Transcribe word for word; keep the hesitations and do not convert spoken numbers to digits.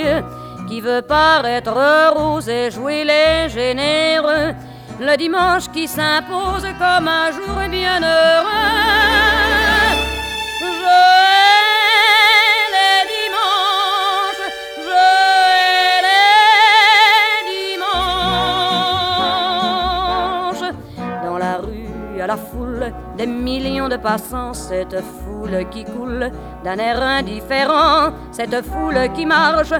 yeux, qui veut paraître rose et jouer les généreux, le dimanche qui s'impose comme un jour bien heureux. Je hais les dimanches, je hais les dimanches. Dans la rue, à la foule, des millions de passants, cette foule qui coule d'un air indifférent, cette foule qui marche